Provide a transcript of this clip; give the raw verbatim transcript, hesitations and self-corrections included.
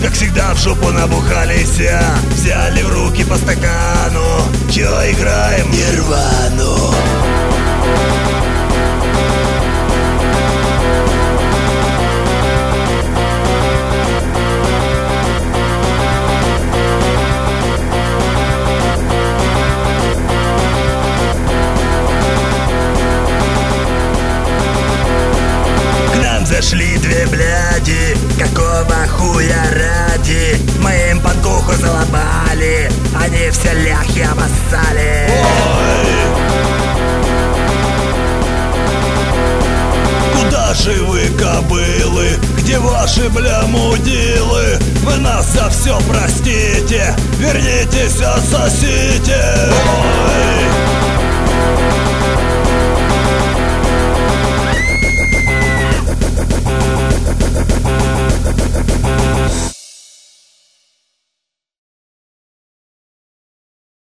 как всегда в жопу набухались. Взяли в руки по стакану. Чё играем? Нирвану. Зашли две бляди, какого хуя ради? Мы им подкуху залобали, они все ляхи обоссали. Ой! Куда же вы, кобылы? Где ваши, бля, мудилы? Вы нас за все простите, вернитесь, отсосите. Ой!